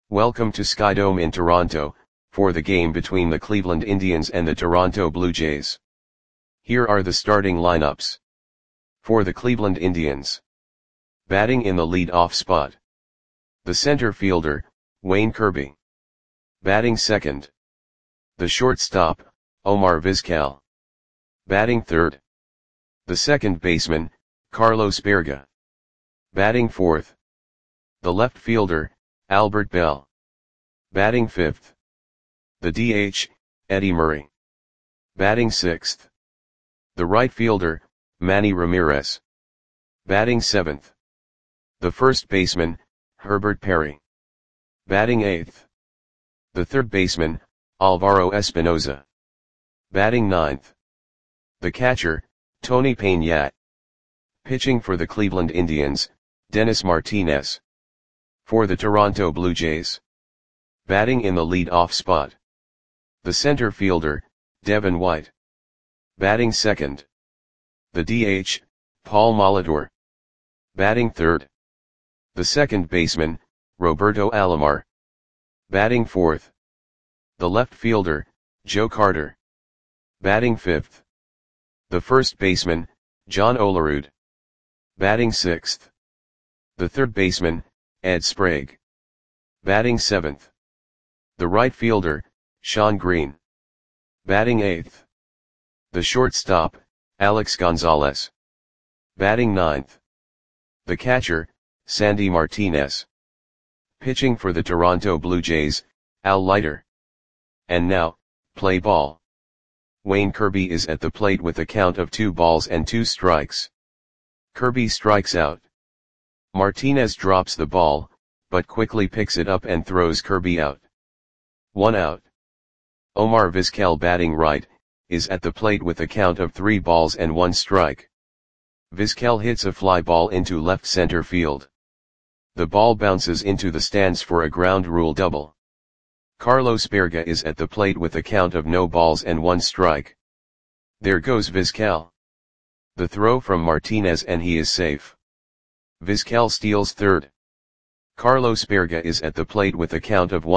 Welcome to Skydome in Toronto, for the game between the Cleveland Indians and the Toronto Blue Jays. Here are the starting lineups. For the Cleveland Indians. Batting in the lead-off spot. The center fielder, Wayne Kirby. Batting second. The shortstop, Omar Vizquel. Batting third. The second baseman, Carlos Baerga. Batting fourth. The left fielder, Albert Belle. Batting fifth. The DH, Eddie Murray. Batting sixth. The right fielder, Manny Ramirez. Batting seventh. The first baseman, Herbert Perry. Batting eighth. The third baseman, Alvaro Espinoza. Batting ninth. The catcher, Tony Peña. Pitching for the Cleveland Indians, Dennis Martinez. For the Toronto Blue Jays. Batting in the lead-off spot. The center fielder, Devin White. Batting second. The DH, Paul Molitor. Batting third. The second baseman, Roberto Alomar. Batting fourth. The left fielder, Joe Carter. Batting fifth. The first baseman, John Olerud. Batting sixth. The third baseman, Ed Sprague. Batting seventh. The right fielder, Sean Green. Batting eighth. The shortstop, Alex Gonzalez. Batting ninth. The catcher, Sandy Martinez. Pitching for the Toronto Blue Jays, Al Leiter. And now, play ball. Wayne Kirby is at the plate with a count of 2-2. Kirby strikes out. Martinez drops the ball, but quickly picks it up and throws Kirby out. 1 out. Omar Vizquel, batting right, is at the plate with a count of 3-1. Vizquel hits a fly ball into left center field. The ball bounces into the stands for a ground rule double. Carlos Baerga is at the plate with a count of 0-1. There goes Vizquel. The throw from Martinez and he is safe. Vizquel steals third. Carlos Baerga is at the plate with a count of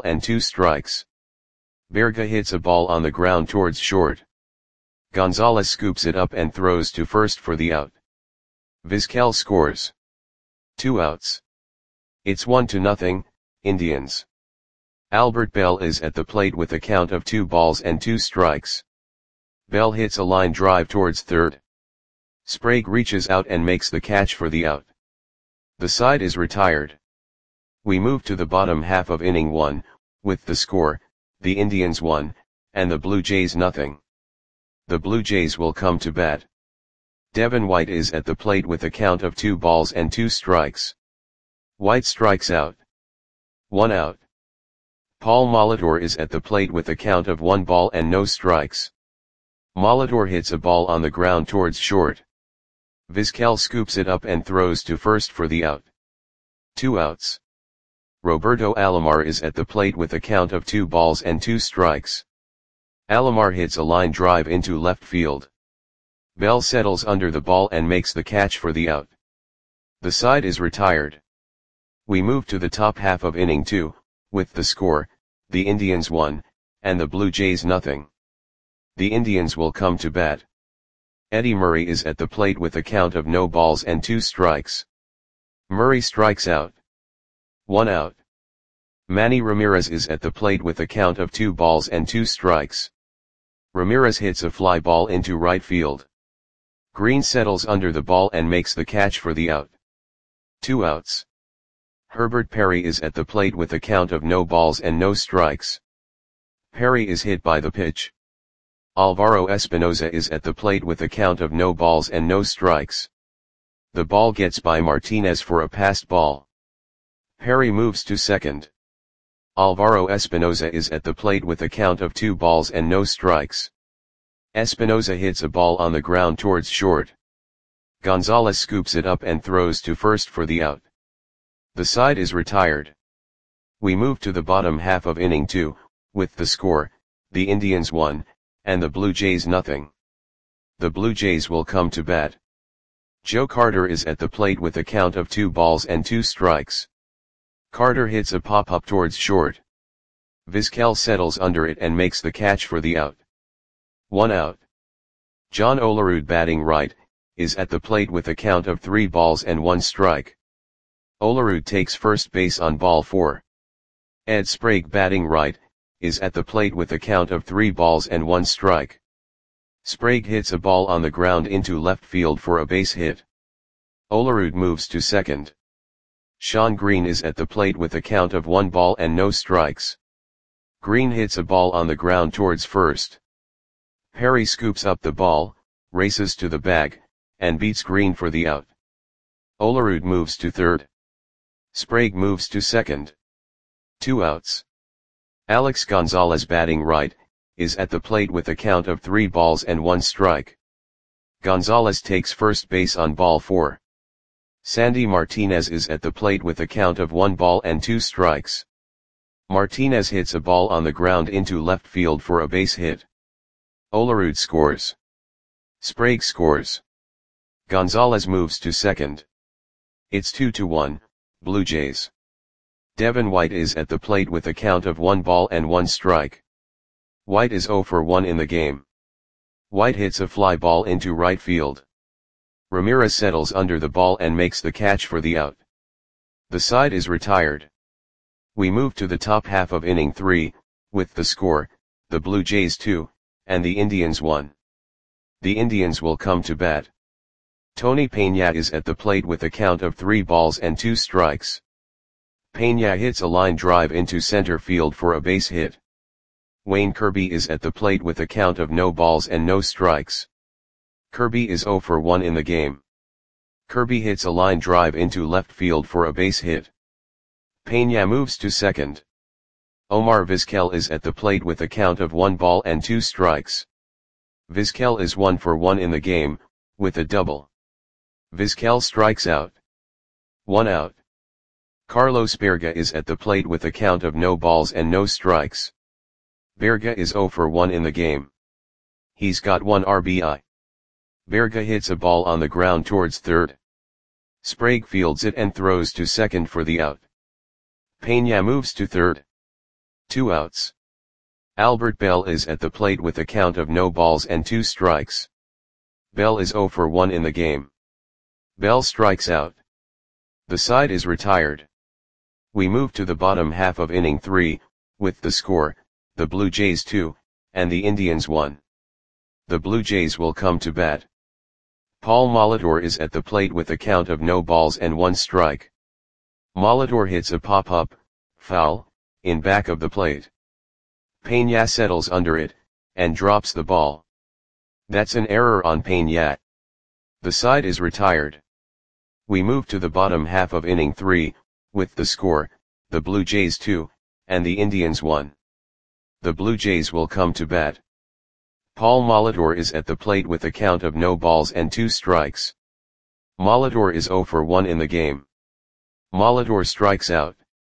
1-2. Baerga hits a ball on the ground towards short. Gonzalez scoops it up and throws to first for the out. Vizquel scores. 2 outs. It's 1-0, Indians. Albert Belle is at the plate with a count of 2-2. Belle hits a line drive towards third. Sprague reaches out and makes the catch for the out. The side is retired. We move to the bottom half of inning 1, with the score, the Indians 1, and the Blue Jays 0. The Blue Jays will come to bat. Devin White is at the plate with a count of 2-2. White strikes out. 1 out. Paul Molitor is at the plate with a count of 1-0. Molitor hits a ball on the ground towards short. Vizquel scoops it up and throws to first for the out. 2 outs. Roberto Alomar is at the plate with a count of 2-2. Alomar hits a line drive into left field. Belle settles under the ball and makes the catch for the out. The side is retired. We move to the top half of inning 2, with the score, the Indians 1, and the Blue Jays 0. The Indians will come to bat. Eddie Murray is at the plate with a count of 0-2. Murray strikes out. 1 out. Manny Ramirez is at the plate with a count of 2-2. Ramirez hits a fly ball into right field. Green settles under the ball and makes the catch for the out. 2 outs. Herbert Perry is at the plate with a count of 0-0. Perry is hit by the pitch. Alvaro Espinoza is at the plate with a count of 0-0. The ball gets by Martinez for a passed ball. Perry moves to second. Alvaro Espinoza is at the plate with a count of 2-0. Espinoza hits a ball on the ground towards short. Gonzalez scoops it up and throws to first for the out. The side is retired. We move to the bottom half of inning 2, with the score, the Indians 1, and the Blue Jays 0. The Blue Jays will come to bat. Joe Carter is at the plate with a count of 2-2. Carter hits a pop-up towards short. Vizquel settles under it and makes the catch for the out. 1 out. John Olerud batting right, is at the plate with a count of 3 balls and 1 strike. Olerud takes first base on ball 4. Ed Sprague batting right, is at the plate with a count of 3 balls and 1 strike. Sprague hits a ball on the ground into left field for a base hit. Olerud moves to second. Sean Green is at the plate with a count of 1 ball and no strikes. Green hits a ball on the ground towards first. Perry scoops up the ball, races to the bag, and beats Green for the out. Olerud moves to third. Sprague moves to second. 2 outs. Alex Gonzalez batting right, is at the plate with a count of 3 balls and 1 strike. Gonzalez takes first base on ball 4. Sandy Martinez is at the plate with a count of 1 ball and 2 strikes. Martinez hits a ball on the ground into left field for a base hit. Olerud scores. Sprague scores. Gonzalez moves to second. It's 2-1, Blue Jays. Devin White is at the plate with a count of 1 ball and 1 strike. White is 0 for 1 in the game. White hits a fly ball into right field. Ramirez settles under the ball and makes the catch for the out. The side is retired. We move to the top half of inning 3, with the score, the Blue Jays 2, and the Indians 1. The Indians will come to bat. Tony Peña is at the plate with a count of 3 balls and 2 strikes. Peña hits a line drive into center field for a base hit. Wayne Kirby is at the plate with a count of no balls and no strikes. Kirby is 0 for 1 in the game. Kirby hits a line drive into left field for a base hit. Peña moves to second. Omar Vizquel is at the plate with a count of 1 ball and 2 strikes. Vizquel is 1 for 1 in the game, with a double. Vizquel strikes out. 1 out. Carlos Berga is at the plate with a count of no balls and no strikes. Berga is 0 for 1 in the game. He's got 1 RBI. Berga hits a ball on the ground towards third. Sprague fields it and throws to second for the out. Peña moves to third. 2 outs. Albert Bell is at the plate with a count of no balls and 2 strikes. Bell is 0 for 1 in the game. Bell strikes out. The side is retired. We move to the bottom half of inning 3, with the score, the Blue Jays 2, and the Indians 1. The Blue Jays will come to bat. Paul Molitor is at the plate with a count of no balls and 1 strike. Molitor hits a pop-up, foul, in back of the plate. Peña settles under it, and drops the ball. That's an error on Peña. The side is retired. We move to the bottom half of inning 3, with the score, the Blue Jays 2, and the Indians 1. The Blue Jays will come to bat. Paul Molitor is at the plate with a count of no balls and 2 strikes. Molitor is 0 for 1 in the game. Molitor strikes out.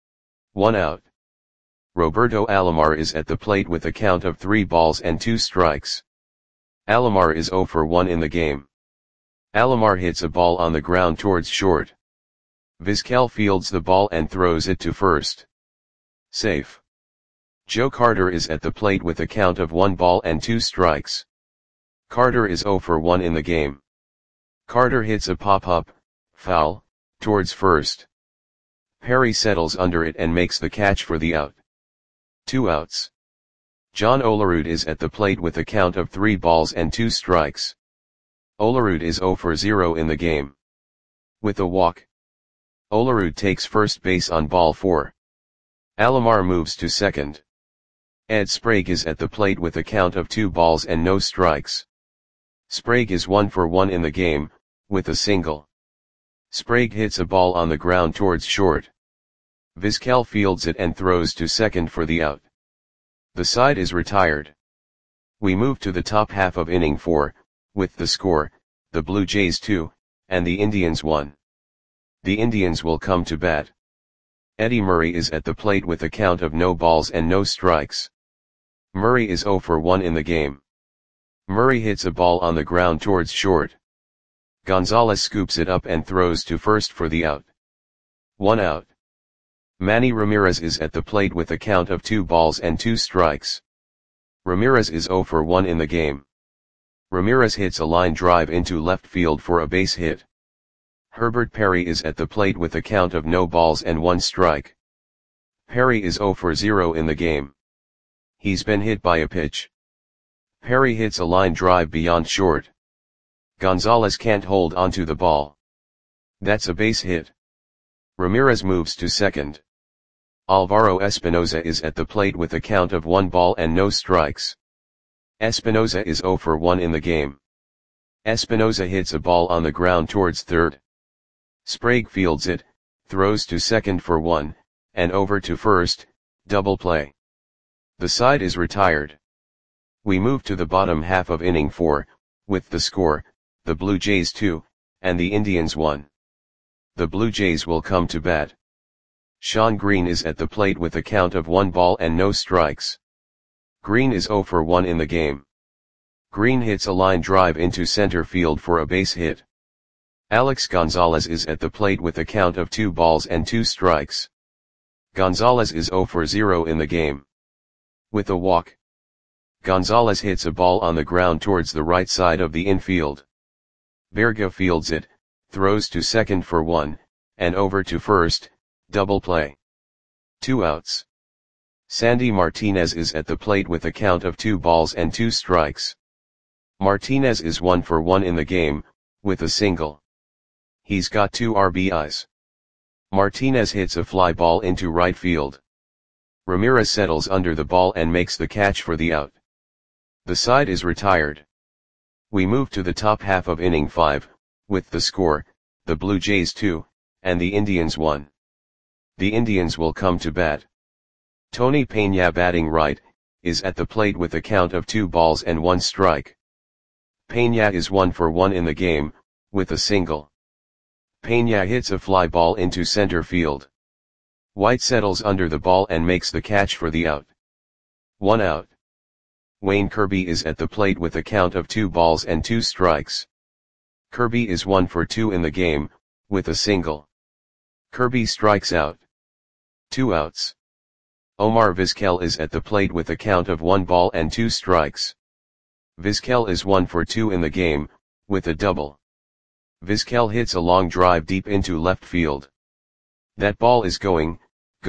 1 out. Roberto Alomar is at the plate with a count of 3 balls and 2 strikes. Alomar is 0 for 1 in the game. Alomar hits a ball on the ground towards short. Vizquel fields the ball and throws it to first. Safe. Joe Carter is at the plate with a count of 1 ball and 2 strikes. Carter is 0 for 1 in the game. Carter hits a pop-up, foul, towards first. Perry settles under it and makes the catch for the out. 2 outs. John Olerud is at the plate with a count of 3 balls and 2 strikes. Olerud is 0 for 0 in the game. With a walk. Olerud takes first base on ball 4. Alomar moves to second. Ed Sprague is at the plate with a count of 2 balls and no strikes. Sprague is 1 for 1 in the game, with a single. Sprague hits a ball on the ground towards short. Vizquel fields it and throws to second for the out. The side is retired. We move to the top half of inning 4, with the score, the Blue Jays 2, and the Indians 1. The Indians will come to bat. Eddie Murray is at the plate with a count of no balls and no strikes. Murray is 0 for 1 in the game. Murray hits a ball on the ground towards short. Gonzalez scoops it up and throws to first for the out. 1 out. Manny Ramirez is at the plate with a count of 2 balls and 2 strikes. Ramirez is 0 for 1 in the game. Ramirez hits a line drive into left field for a base hit. Herbert Perry is at the plate with a count of no balls and 1 strike. Perry is 0 for 0 in the game. He's been hit by a pitch. Perry hits a line drive beyond short. Gonzalez can't hold onto the ball. That's a base hit. Ramirez moves to second. Alvaro Espinoza is at the plate with a count of 1 ball and no strikes. Espinoza is 0 for 1 in the game. Espinoza hits a ball on the ground towards third. Sprague fields it, throws to second for 1, and over to first, double play. The side is retired. We move to the bottom half of inning 4, with the score, the Blue Jays 2, and the Indians 1. The Blue Jays will come to bat. Shawn Green is at the plate with a count of 1 ball and no strikes. Green is 0 for 1 in the game. Green hits a line drive into center field for a base hit. Alex Gonzalez is at the plate with a count of 2 balls and 2 strikes. Gonzalez is 0 for 0 in the game. With a walk. Gonzalez hits a ball on the ground towards the right side of the infield. Berga fields it, throws to second for 1, and over to first, double play. 2 outs. Sandy Martinez is at the plate with a count of 2 balls and 2 strikes. Martinez is 1 for 1 in the game, with a single. He's got 2 RBIs. Martinez hits a fly ball into right field. Ramirez settles under the ball and makes the catch for the out. The side is retired. We move to the top half of inning 5, with the score, the Blue Jays 2, and the Indians 1. The Indians will come to bat. Tony Peña batting right, is at the plate with a count of 2 balls and 1 strike. Peña is 1 for 1 in the game, with a single. Peña hits a fly ball into center field. White settles under the ball and makes the catch for the out. 1 out. Wayne Kirby is at the plate with a count of 2 balls and 2 strikes. Kirby is 1 for 2 in the game, with a single. Kirby strikes out. 2 outs. Omar Vizquel is at the plate with a count of 1 ball and 2 strikes. Vizquel is 1 for 2 in the game, with a double. Vizquel hits a long drive deep into left field. That ball is gone.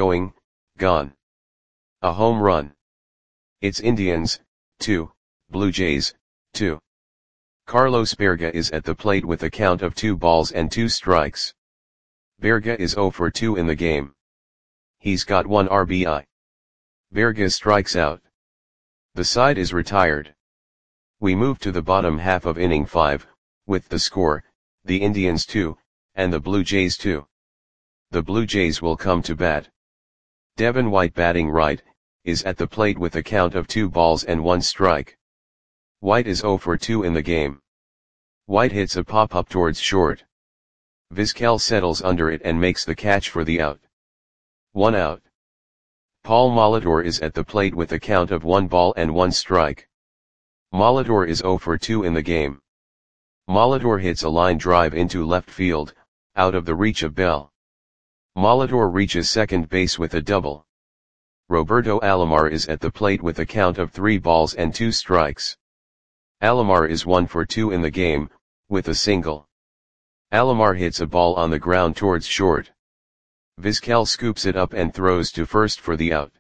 A home run. It's Indians, 2, Blue Jays, 2. Carlos Berga is at the plate with a count of 2 balls and 2 strikes. Berga is 0 for 2 in the game. He's got 1 RBI. Berga strikes out. The side is retired. We move to the bottom half of inning 5, with the score, the Indians 2, and the Blue Jays 2. The Blue Jays will come to bat. Devin White batting right, is at the plate with a count of 2 balls and 1 strike. White is 0 for 2 in the game. White hits a pop-up towards short. Vizquel settles under it and makes the catch for the out. 1 out. Paul Molitor is at the plate with a count of 1 ball and 1 strike. Molitor is 0 for 2 in the game. Molitor hits a line drive into left field, out of the reach of Bell. Molitor reaches second base with a double. Roberto Alomar is at the plate with a count of 3 balls and 2 strikes. Alomar is 1 for 2 in the game, with a single. Alomar hits a ball on the ground towards short. Vizquel scoops it up and throws to first for the out.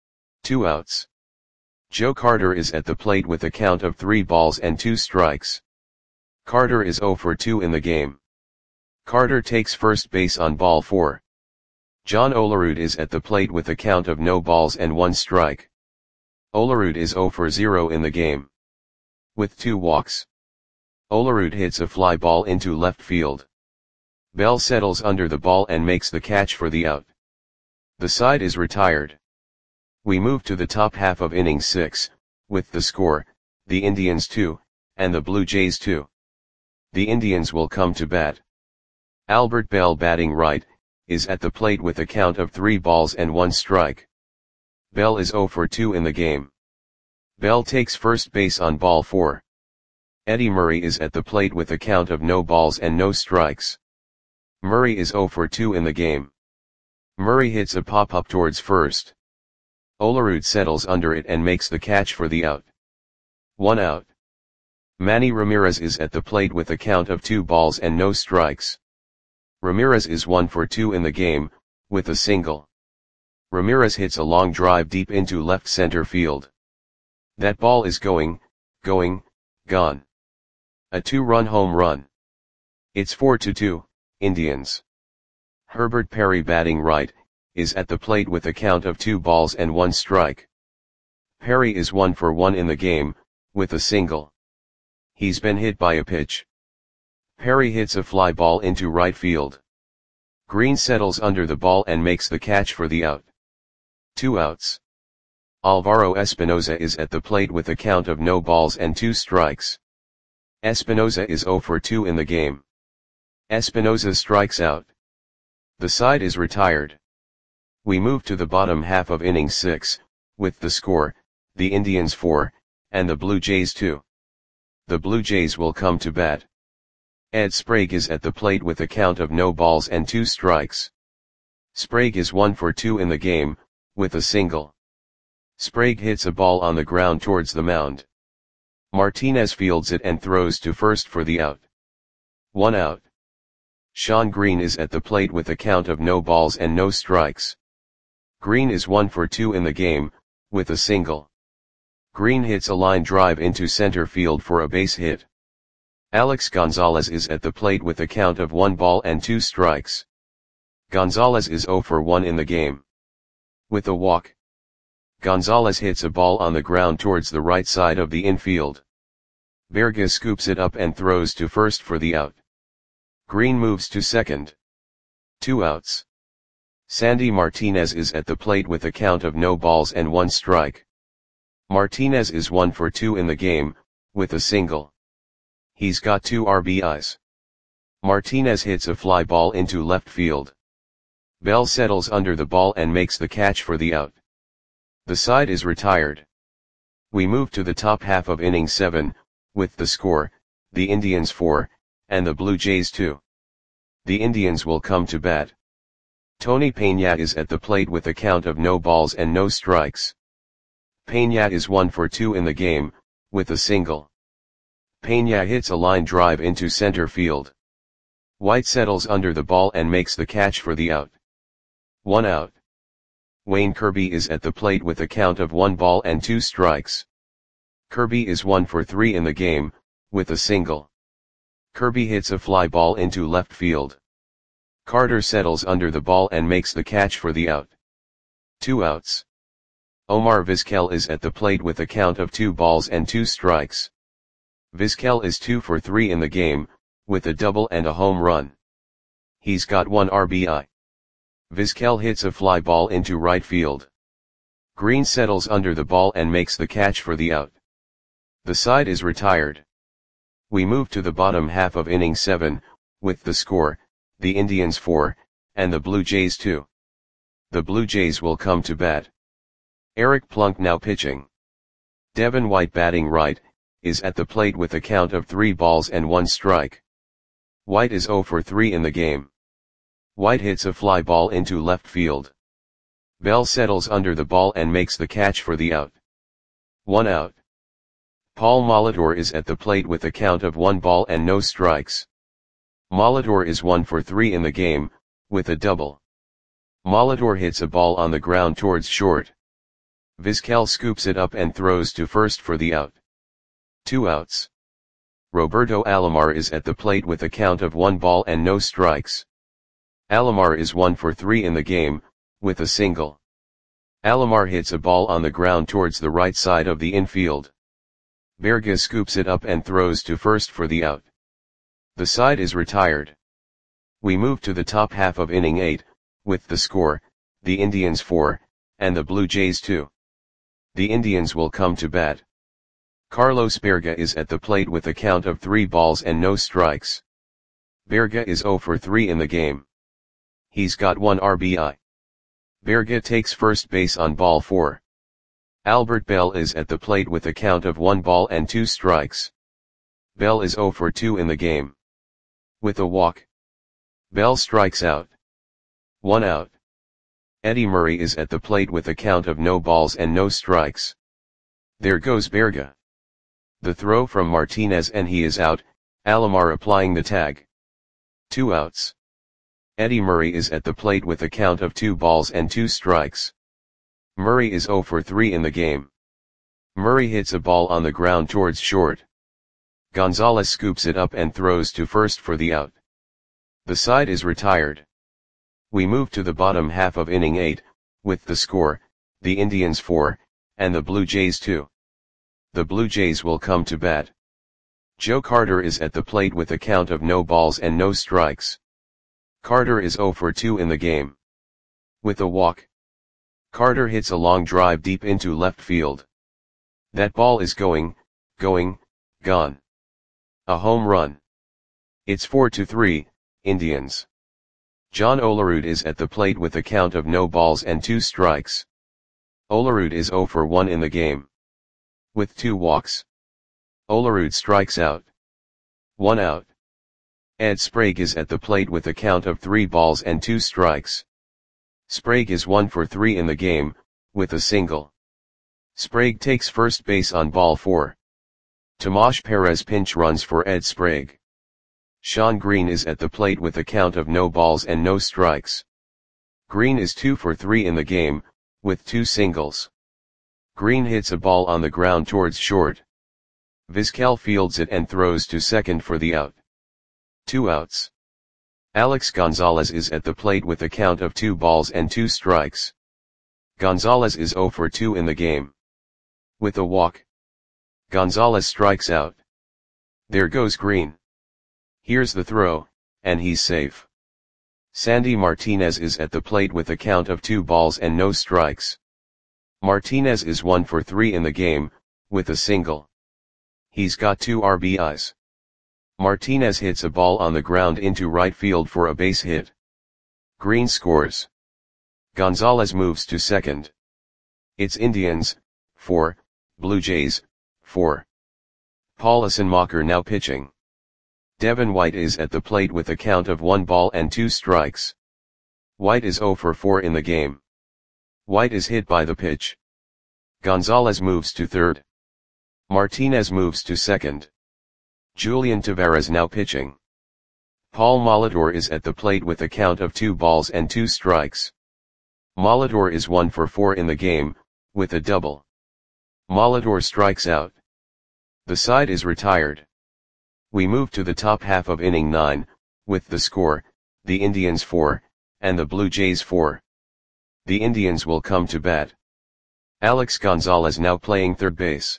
2 outs. Joe Carter is at the plate with a count of 3 balls and 2 strikes. Carter is 0 for 2 in the game. Carter takes first base on ball 4. John Olerud is at the plate with a count of no balls and 1 strike. Olerud is 0 for 0 in the game. With 2 walks. Olerud hits a fly ball into left field. Bell settles under the ball and makes the catch for the out. The side is retired. We move to the top half of inning 6, with the score, the Indians 2, and the Blue Jays 2. The Indians will come to bat. Albert Bell batting right, is at the plate with a count of 3 balls and 1 strike. Bell is 0 for 2 in the game. Bell takes first base on ball 4. Eddie Murray is at the plate with a count of no balls and no strikes. Murray is 0 for 2 in the game. Murray hits a pop-up towards first. Olerud settles under it and makes the catch for the out. 1 out. Manny Ramirez is at the plate with a count of 2 balls and no strikes. Ramirez is 1 for 2 in the game, with a single. Ramirez hits a long drive deep into left center field. That ball is gone. A 2-run home run. It's 4-2, Indians. Herbert Perry, batting right, is at the plate with a count of 2 balls and 1 strike. Perry is 1 for 1 in the game, with a single. He's been hit by a pitch. Perry hits a fly ball into right field. Green settles under the ball and makes the catch for the out. 2 outs. Alvaro Espinoza is at the plate with a count of no balls and 2 strikes. Espinoza is 0 for 2 in the game. Espinoza strikes out. The side is retired. We move to the bottom half of inning 6, with the score, the Indians 4, and the Blue Jays 2. The Blue Jays will come to bat. Ed Sprague is at the plate with a count of no balls and 2 strikes. Sprague is 1 for 2 in the game, with a single. Sprague hits a ball on the ground towards the mound. Martinez fields it and throws to first for the out. 1 out. Sean Green is at the plate with a count of no balls and no strikes. Green is 1 for 2 in the game, with a single. Green hits a line drive into center field for a base hit. Alex Gonzalez is at the plate with a count of 1 ball and 2 strikes. Gonzalez is 0 for 1 in the game. With a walk. Gonzalez hits a ball on the ground towards the right side of the infield. Berga scoops it up and throws to first for the out. Green moves to second. 2 outs. Sandy Martinez is at the plate with a count of no balls and 1 strike. Martinez is 1 for 2 in the game, with a single. He's got 2 RBIs. Martinez hits a fly ball into left field. Bell settles under the ball and makes the catch for the out. The side is retired. We move to the top half of inning 7, with the score, the Indians 4, and the Blue Jays 2. The Indians will come to bat. Tony Peña is at the plate with a count of no balls and no strikes. Peña is 1 for 2 in the game, with a single. Peña hits a line drive into center field. White settles under the ball and makes the catch for the out. 1 out. Wayne Kirby is at the plate with a count of 1 ball and 2 strikes. Kirby is 1 for 3 in the game, with a single. Kirby hits a fly ball into left field. Carter settles under the ball and makes the catch for the out. 2 outs. Omar Vizquel is at the plate with a count of 2 balls and 2 strikes. Vizquel is 2 for 3 in the game, with a double and a home run. He's got 1 RBI. Vizquel hits a fly ball into right field. Green settles under the ball and makes the catch for the out. The side is retired. We move to the bottom half of inning 7, with the score, the Indians 4, and the Blue Jays 2. The Blue Jays will come to bat. Eric Plunk now pitching. Devin White, batting right, is at the plate with a count of 3 balls and 1 strike. White is 0 for 3 in the game. White hits a fly ball into left field. Bell settles under the ball and makes the catch for the out. 1 out. Paul Molitor is at the plate with a count of 1 ball and no strikes. Molitor is 1 for 3 in the game, with a double. Molitor hits a ball on the ground towards short. Vizquel scoops it up and throws to first for the out. 2 outs. Roberto Alomar is at the plate with a count of 1 ball and no strikes. Alomar is 1 for 3 in the game, with a single. Alomar hits a ball on the ground towards the right side of the infield. Berga scoops it up and throws to first for the out. The side is retired. We move to the top half of inning 8, with the score, the Indians 4, and the Blue Jays 2. The Indians will come to bat. Carlos Berga is at the plate with a count of 3 balls and no strikes. Berga is 0 for 3 in the game. He's got 1 RBI. Berga takes first base on ball 4. Albert Bell is at the plate with a count of 1 ball and 2 strikes. Bell is 0 for 2 in the game. With a walk. Bell strikes out. 1 out. Eddie Murray is at the plate with a count of no balls and no strikes. There goes Berga. The throw from Martinez and he is out, Alomar applying the tag. 2 outs. Eddie Murray is at the plate with a count of 2 balls and 2 strikes. Murray is 0 for 3 in the game. Murray hits a ball on the ground towards short. Gonzalez scoops it up and throws to first for the out. The side is retired. We move to the bottom half of inning 8, with the score, the Indians 4, and the Blue Jays 2. The Blue Jays will come to bat. Joe Carter is at the plate with a count of no balls and no strikes. Carter is 0 for 2 in the game. With a walk, Carter hits a long drive deep into left field. That ball is gone. A home run. It's 4-3, Indians. John Olerud is at the plate with a count of no balls and 2 strikes. Olerud is 0 for 1 in the game. With 2 walks, Olerud strikes out. 1 out. Ed Sprague is at the plate with a count of 3 balls and 2 strikes. Sprague is 1 for 3 in the game, with a single. Sprague takes first base on ball 4. Tomas Perez pinch runs for Ed Sprague. Sean Green is at the plate with a count of no balls and no strikes. Green is 2 for 3 in the game, with 2 singles. Green hits a ball on the ground towards short. Vizquel fields it and throws to second for the out. 2 outs. Alex Gonzalez is at the plate with a count of 2 balls and 2 strikes. Gonzalez is 0 for 2 in the game. With a walk, Gonzalez strikes out. There goes Green. Here's the throw, and he's safe. Sandy Martinez is at the plate with a count of 2 balls and no strikes. Martinez is 1 for 3 in the game, with a single. He's got 2 RBIs. Martinez hits a ball on the ground into right field for a base hit. Green scores. Gonzalez moves to second. It's Indians, 4, Blue Jays, 4. Paul Asenmacher now pitching. Devin White is at the plate with a count of 1 ball and 2 strikes. White is 0 for 4 in the game. White is hit by the pitch. Gonzalez moves to third. Martinez moves to second. Julian Taveras now pitching. Paul Molitor is at the plate with a count of 2 balls and 2 strikes. Molitor is 1 for 4 in the game, with a double. Molitor strikes out. The side is retired. We move to the top half of inning 9, with the score, the Indians 4, and the Blue Jays 4. The Indians will come to bat. Alex Gonzalez now playing third base.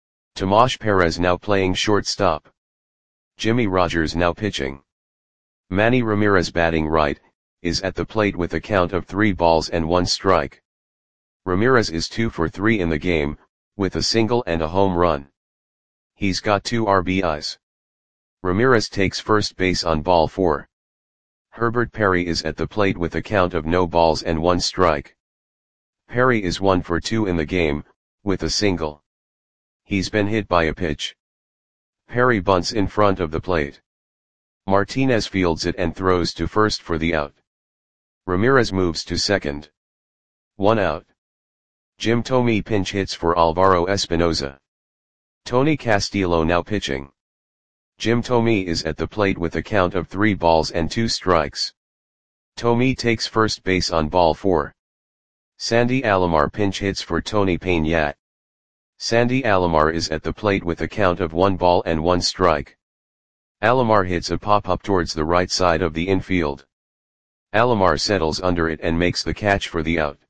Tomas Perez now playing shortstop. Jimmy Rogers now pitching. Manny Ramirez batting right, is at the plate with a count of 3 balls and 1 strike. Ramirez is 2 for 3 in the game, with a single and a home run. He's got 2 RBIs. Ramirez takes first base on ball 4. Herbert Perry is at the plate with a count of no balls and 1 strike. Perry is 1 for 2 in the game, with a single. He's been hit by a pitch. Perry bunts in front of the plate. Martinez fields it and throws to first for the out. Ramirez moves to second. 1 out. Jim Thome pinch hits for Alvaro Espinoza. Tony Castillo now pitching. Jim Thome is at the plate with a count of 3 balls and 2 strikes. Thome takes first base on ball 4. Sandy Alomar pinch hits for Tony Peña. Sandy Alomar is at the plate with a count of 1 ball and 1 strike. Alomar hits a pop-up towards the right side of the infield. Alomar settles under it and makes the catch for the out.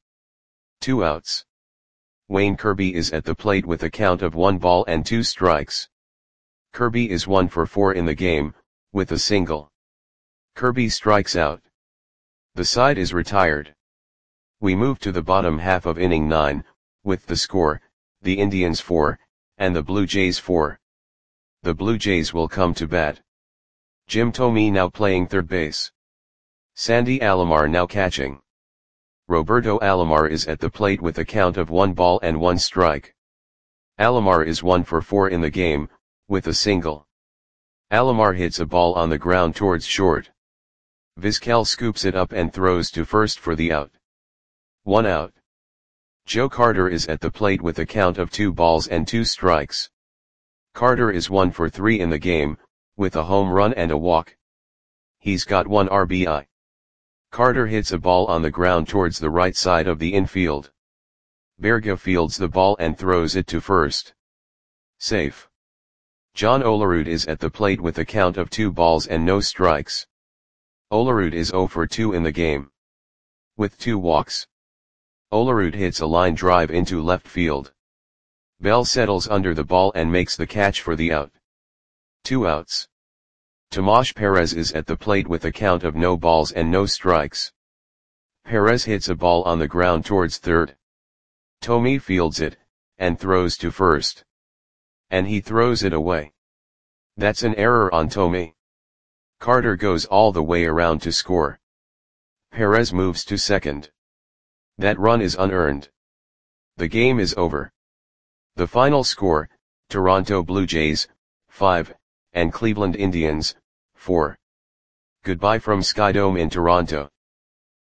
2 outs. Wayne Kirby is at the plate with a count of 1 ball and 2 strikes. Kirby is 1 for 4 in the game, with a single. Kirby strikes out. The side is retired. We move to the bottom half of inning 9, with the score, the Indians 4, and the Blue Jays 4. The Blue Jays will come to bat. Jim Thome now playing third base. Sandy Alomar now catching. Roberto Alomar is at the plate with a count of 1 ball and 1 strike. Alomar is 1 for 4 in the game, with a single. Alomar hits a ball on the ground towards short. Vizquel scoops it up and throws to first for the out. 1 out. Joe Carter is at the plate with a count of 2 balls and 2 strikes. Carter is 1 for 3 in the game, with a home run and a walk. He's got 1 RBI. Carter hits a ball on the ground towards the right side of the infield. Berga fields the ball and throws it to first. Safe. John Olerud is at the plate with a count of 2 balls and no strikes. Olerud is 0 for 2 in the game. With 2 walks. Olerud hits a line drive into left field. Bell settles under the ball and makes the catch for the out. 2 outs. Tomas Perez is at the plate with a count of no balls and no strikes. Perez hits a ball on the ground towards third. Thome fields it, and throws to first. And he throws it away. That's an error on Thome. Carter goes all the way around to score. Perez moves to second. That run is unearned. The game is over. The final score, Toronto Blue Jays, 5, and Cleveland Indians, 4. Goodbye from Skydome in Toronto.